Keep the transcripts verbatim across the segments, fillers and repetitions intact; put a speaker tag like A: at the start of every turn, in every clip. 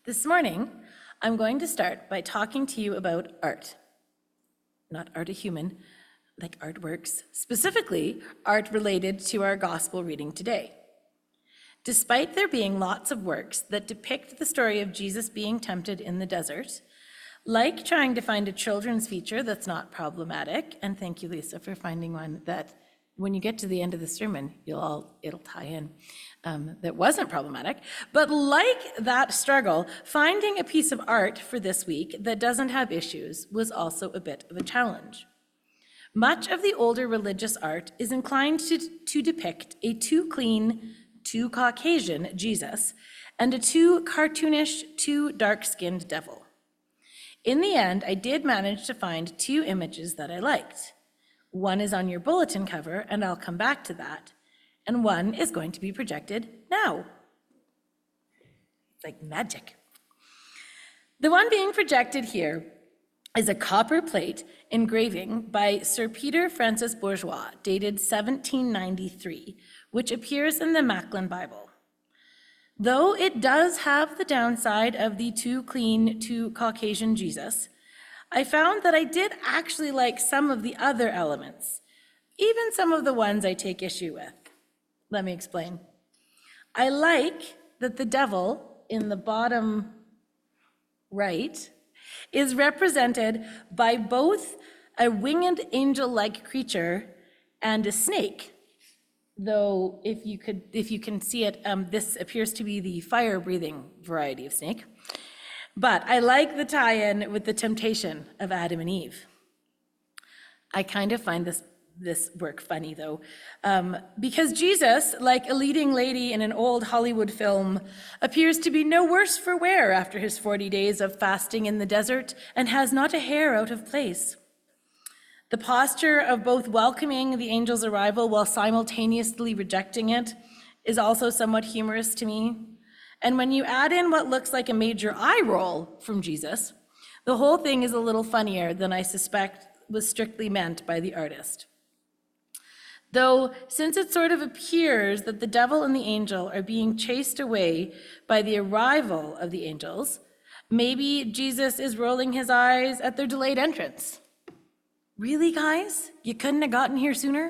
A: This morning, I'm going to start by talking to you about art. Not art a human, like artworks, specifically art related to our gospel reading today. Despite there being lots of works that depict the story of Jesus being tempted in the desert, like trying to find a children's feature that's not problematic, and thank you, Lisa, for finding one that when you get to the end of the sermon, you'll all, it'll tie in, um, that wasn't problematic. But like that struggle, finding a piece of art for this week that doesn't have issues was also a bit of a challenge. Much of the older religious art is inclined to, to depict a too clean, too Caucasian Jesus and a too cartoonish, too dark-skinned devil. In the end, I did manage to find two images that I liked. One is on your bulletin cover, and I'll come back to that. And one is going to be projected now. It's like magic. The one being projected here is a copper plate engraving by Sir Peter Francis Bourgeois, dated seventeen ninety-three, which appears in the Macklin Bible. Though it does have the downside of the too clean, too Caucasian Jesus, I found that I did actually like some of the other elements, even some of the ones I take issue with. Let me explain. I like that the devil in the bottom right is represented by both a winged angel-like creature and a snake. Though if you could, if you can see it, um, this appears to be the fire-breathing variety of snake. But I like the tie-in with the temptation of Adam and Eve. I kind of find this, this work funny, though, um, because Jesus, like a leading lady in an old Hollywood film, appears to be no worse for wear after his forty days of fasting in the desert and has not a hair out of place. The posture of both welcoming the angel's arrival while simultaneously rejecting it is also somewhat humorous to me. And when you add in what looks like a major eye roll from Jesus, the whole thing is a little funnier than I suspect was strictly meant by the artist. Though, since it sort of appears that the devil and the angel are being chased away by the arrival of the angels, maybe Jesus is rolling his eyes at their delayed entrance. Really, guys? You couldn't have gotten here sooner?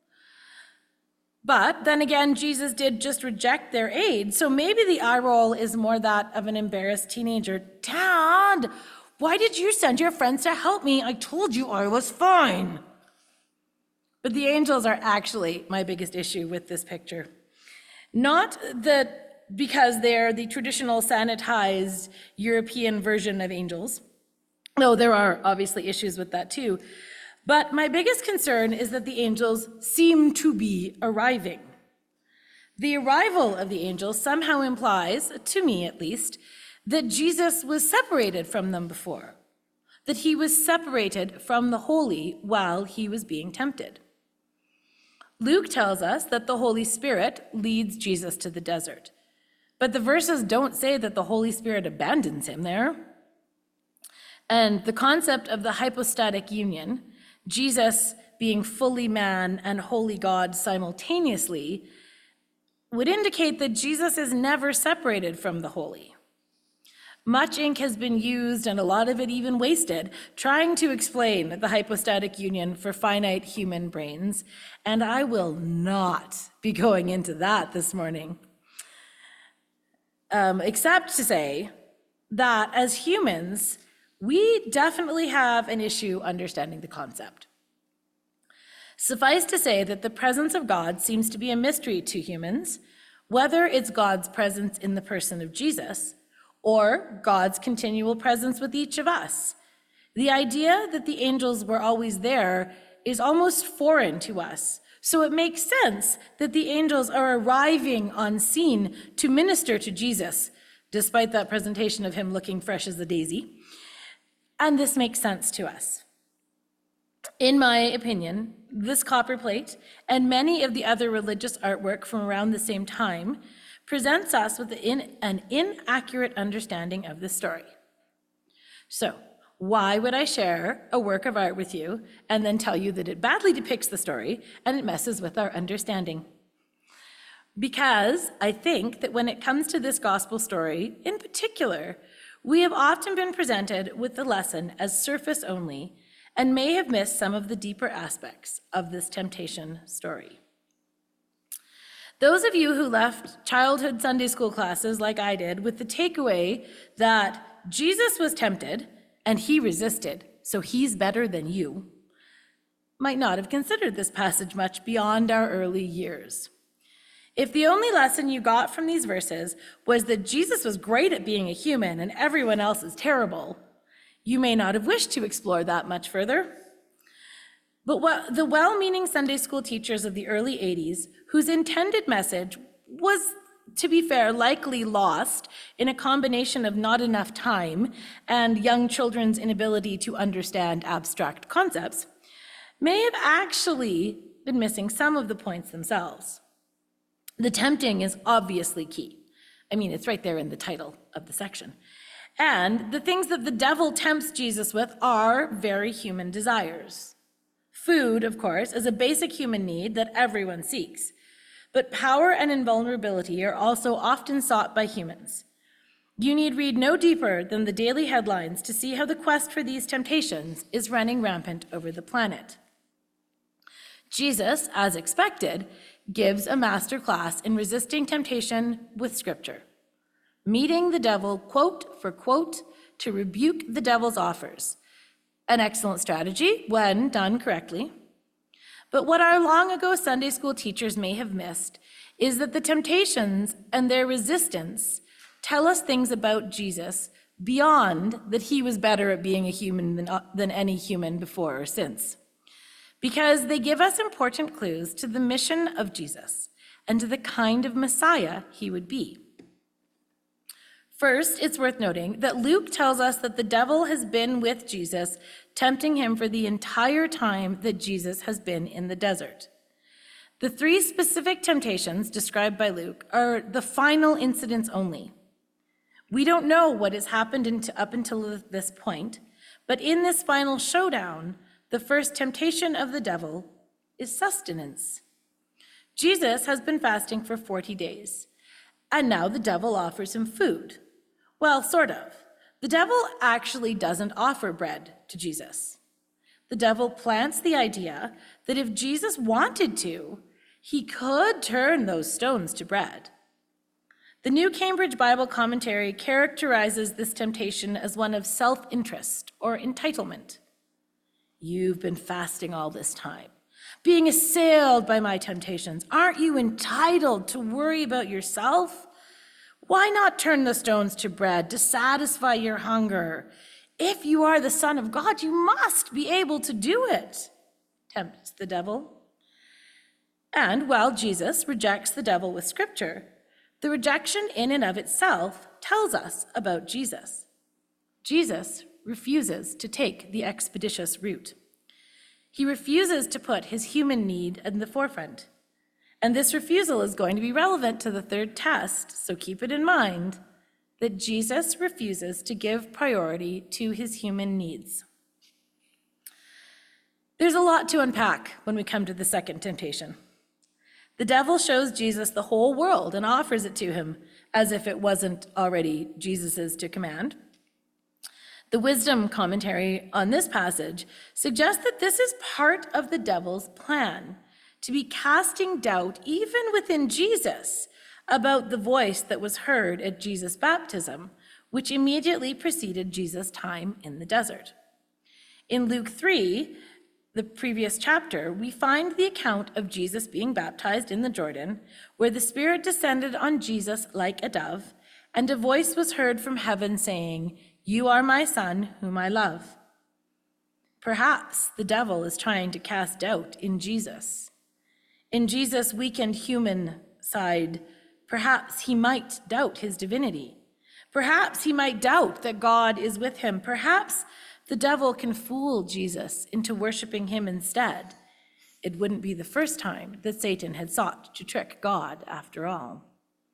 A: But then again, Jesus did just reject their aid, so maybe the eye roll is more that of an embarrassed teenager. Dad, why did you send your friends to help me? I told you I was fine. But the angels are actually my biggest issue with this picture. Not that because they're the traditional sanitized European version of angels, though there are obviously issues with that too. But my biggest concern is that the angels seem to be arriving. The arrival of the angels somehow implies, to me at least, that Jesus was separated from them before, that he was separated from the holy while he was being tempted. Luke tells us that the Holy Spirit leads Jesus to the desert, but the verses don't say that the Holy Spirit abandons him there. And the concept of the hypostatic union, Jesus being fully man and wholly God simultaneously, would indicate that Jesus is never separated from the holy. Much ink has been used, and a lot of it even wasted, trying to explain the hypostatic union for finite human brains, and I will not be going into that this morning, um, except to say that as humans, we definitely have an issue understanding the concept. Suffice to say that the presence of God seems to be a mystery to humans, whether it's God's presence in the person of Jesus or God's continual presence with each of us. The idea that the angels were always there is almost foreign to us, so it makes sense that the angels are arriving on scene to minister to Jesus, despite that presentation of him looking fresh as a daisy. And this makes sense to us. In my opinion, this copper plate and many of the other religious artwork from around the same time presents us with an inaccurate understanding of the story. So, why would I share a work of art with you and then tell you that it badly depicts the story and it messes with our understanding? because I think that when it comes to this gospel story in particular, we have often been presented with the lesson as surface only and may have missed some of the deeper aspects of this temptation story. Those of you who left childhood Sunday school classes like I did with the takeaway that Jesus was tempted and he resisted, so he's better than you, might not have considered this passage much beyond our early years. If the only lesson you got from these verses was that Jesus was great at being a human and everyone else is terrible, you may not have wished to explore that much further. But what the well-meaning Sunday school teachers of the early eighties, whose intended message was, to be fair, likely lost in a combination of not enough time and young children's inability to understand abstract concepts, may have actually been missing some of the points themselves. The tempting is obviously key. I mean, it's right there in the title of the section. And the things that the devil tempts Jesus with are very human desires. Food, of course, is a basic human need that everyone seeks. But power and invulnerability are also often sought by humans. You need read no deeper than the daily headlines to see how the quest for these temptations is running rampant over the planet. Jesus, as expected, gives a master class in resisting temptation with scripture, meeting the devil quote for quote to rebuke the devil's offers. An excellent strategy when done correctly. But what our long ago Sunday school teachers may have missed is that the temptations and their resistance tell us things about Jesus beyond that he was better at being a human than, than any human before or since, because they give us important clues to the mission of Jesus and to the kind of Messiah he would be. First, it's worth noting that Luke tells us that the devil has been with Jesus, tempting him for the entire time that Jesus has been in the desert. The three specific temptations described by Luke are the final incidents only. We don't know what has happened into, up until this point, but in this final showdown, the first temptation of the devil is sustenance. Jesus has been fasting for forty days, and now the devil offers him food. Well, sort of. The devil actually doesn't offer bread to Jesus. The devil plants the idea that if Jesus wanted to, he could turn those stones to bread. The New Cambridge Bible Commentary characterizes this temptation as one of self-interest or entitlement. You've been fasting all this time, being assailed by my temptations. Aren't you entitled to worry about yourself? Why not turn the stones to bread to satisfy your hunger? If you are the Son of God, you must be able to do it, tempts the devil. And while Jesus rejects the devil with scripture, the rejection in and of itself tells us about Jesus. Jesus refuses to take the expeditious route. He refuses to put his human need in the forefront. And this refusal is going to be relevant to the third test, so keep it in mind that Jesus refuses to give priority to his human needs. There's a lot to unpack when we come to the second temptation. The devil shows Jesus the whole world and offers it to him as if it wasn't already Jesus's to command. The Wisdom commentary on this passage suggests that this is part of the devil's plan, to be casting doubt even within Jesus about the voice that was heard at Jesus' baptism, which immediately preceded Jesus' time in the desert. In Luke three, the previous chapter, we find the account of Jesus being baptized in the Jordan, where the Spirit descended on Jesus like a dove, and a voice was heard from heaven saying, "You are my Son, whom I love." Perhaps the devil is trying to cast doubt in Jesus. In Jesus' weakened human side, perhaps he might doubt his divinity. Perhaps he might doubt that God is with him. Perhaps the devil can fool Jesus into worshiping him instead. It wouldn't be the first time that Satan had sought to trick God after all.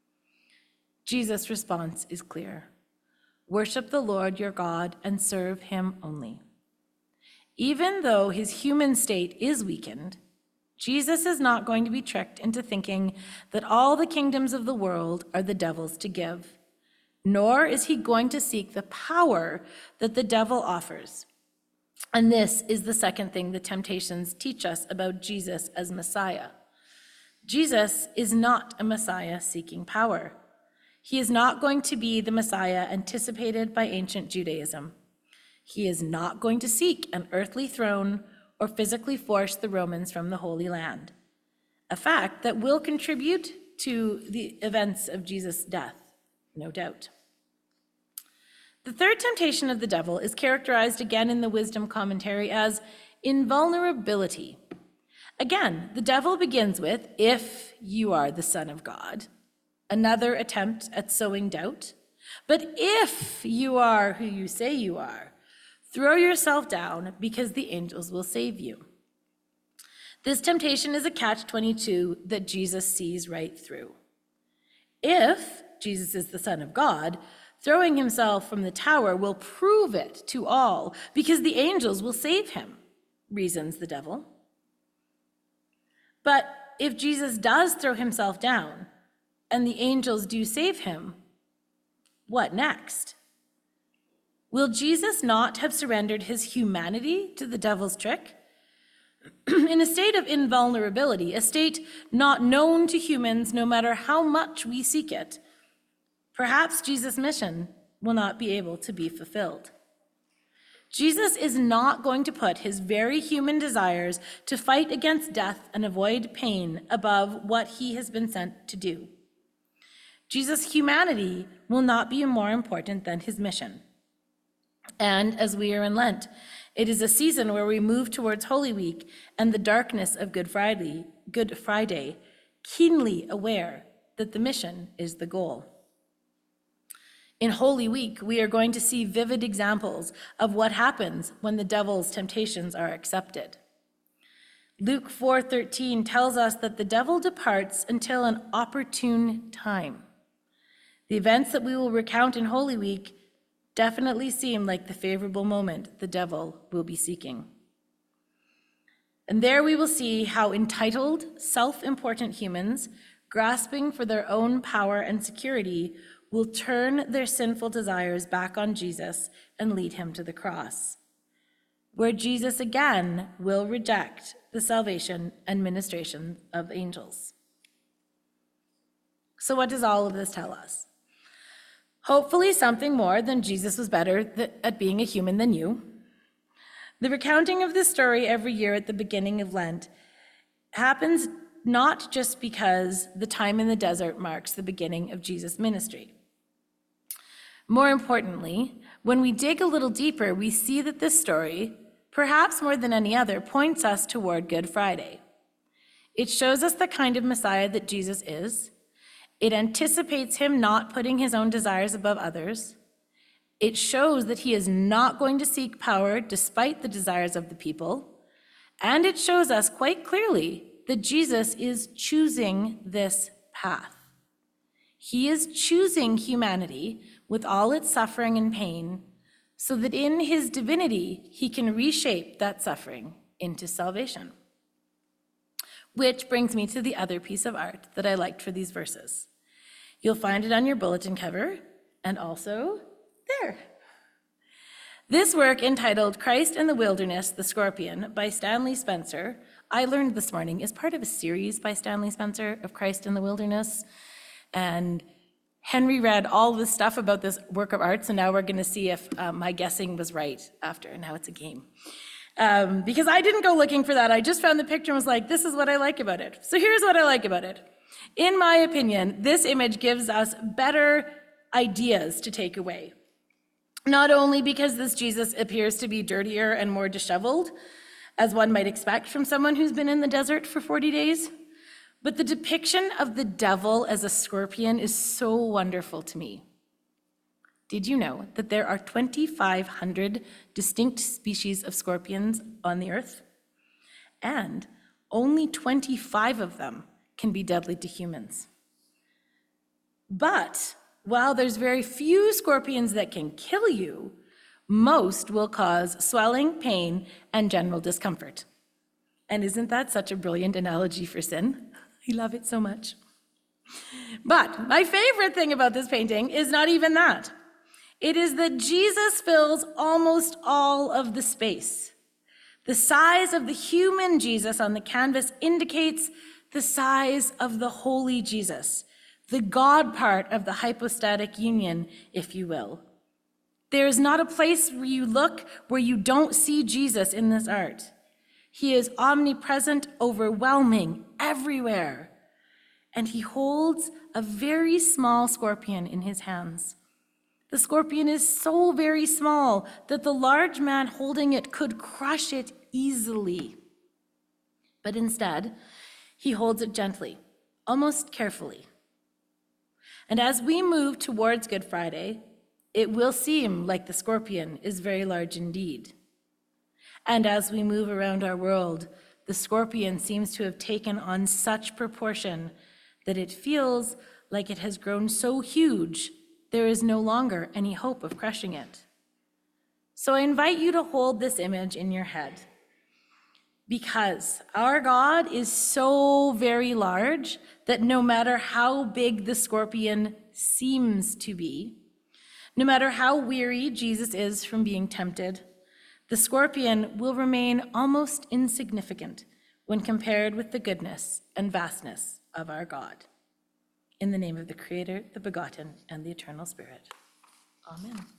A: Jesus' response is clear. Worship the Lord your God and serve him only. Even though his human state is weakened, Jesus is not going to be tricked into thinking that all the kingdoms of the world are the devil's to give, nor is he going to seek the power that the devil offers. And this is the second thing the temptations teach us about Jesus as Messiah. Jesus is not a Messiah seeking power. He is not going to be the Messiah anticipated by ancient Judaism. He is not going to seek an earthly throne or physically force the Romans from the Holy Land, a fact that will contribute to the events of Jesus' death, no doubt. The third temptation of the devil is characterized again in the Wisdom Commentary as invulnerability. Again, the devil begins with, "If you are the Son of God," another attempt at sowing doubt. But if you are who you say you are, throw yourself down because the angels will save you. This temptation is a catch twenty-two that Jesus sees right through. If Jesus is the Son of God, throwing himself from the tower will prove it to all because the angels will save him, reasons the devil. But if Jesus does throw himself down and the angels do save him, what next? Will Jesus not have surrendered his humanity to the devil's trick? In a state of invulnerability, a state not known to humans no matter how much we seek it, perhaps Jesus' mission will not be able to be fulfilled. Jesus is not going to put his very human desires to fight against death and avoid pain above what he has been sent to do. Jesus' humanity will not be more important than his mission. And as we are in Lent, it is a season where we move towards Holy Week and the darkness of Good Friday, Good Friday, keenly aware that the mission is the goal. In Holy Week, we are going to see vivid examples of what happens when the devil's temptations are accepted. Luke four thirteen tells us that the devil departs until an opportune time. The events that we will recount in Holy Week definitely seem like the favorable moment the devil will be seeking. And there we will see how entitled, self-important humans, grasping for their own power and security, will turn their sinful desires back on Jesus and lead him to the cross, where Jesus again will reject the salvation and ministration of angels. So what does all of this tell us? Hopefully something more than Jesus was better th- at being a human than you. The recounting of this story every year at the beginning of Lent happens not just because the time in the desert marks the beginning of Jesus' ministry. More importantly, when we dig a little deeper, we see that this story, perhaps more than any other, points us toward Good Friday. It shows us the kind of Messiah that Jesus is. It anticipates him not putting his own desires above others. It shows that he is not going to seek power despite the desires of the people. And it shows us quite clearly that Jesus is choosing this path. He is choosing humanity with all its suffering and pain so that in his divinity, he can reshape that suffering into salvation. Which brings me to the other piece of art that I liked for these verses. You'll find it on your bulletin cover and also there. This work, entitled Christ in the Wilderness, the Scorpion, by Stanley Spencer, I learned this morning, is part of a series by Stanley Spencer of Christ in the Wilderness. And Henry read all this stuff about this work of art, so now we're going to see if um, my guessing was right after. Now it's a game. Um, because I didn't go looking for that. I just found the picture and was like, this is what I like about it. So here's what I like about it. In my opinion, this image gives us better ideas to take away. Not only because this Jesus appears to be dirtier and more disheveled, as one might expect from someone who's been in the desert for forty days, but the depiction of the devil as a scorpion is so wonderful to me. Did you know that there are twenty-five hundred distinct species of scorpions on the earth? And only twenty-five of them can be deadly to humans. But while there's very few scorpions that can kill you, most will cause swelling, pain, and general discomfort. And isn't that such a brilliant analogy for sin? I love it so much. But my favorite thing about this painting is not even that. It is that Jesus fills almost all of the space. The size of the human Jesus on the canvas indicates the size of the holy Jesus, the God part of the hypostatic union, if you will. There is not a place where you look where you don't see Jesus in this art. He is omnipresent, overwhelming, everywhere. And he holds a very small scorpion in his hands. The scorpion is so very small that the large man holding it could crush it easily. But instead, he holds it gently, almost carefully. And as we move towards Good Friday, it will seem like the scorpion is very large indeed. And as we move around our world, the scorpion seems to have taken on such proportion that it feels like it has grown so huge, there is no longer any hope of crushing it. So I invite you to hold this image in your head, because our God is so very large that no matter how big the scorpion seems to be, no matter how weary Jesus is from being tempted, the scorpion will remain almost insignificant when compared with the goodness and vastness of our God. In the name of the Creator, the Begotten, and the Eternal Spirit. Amen.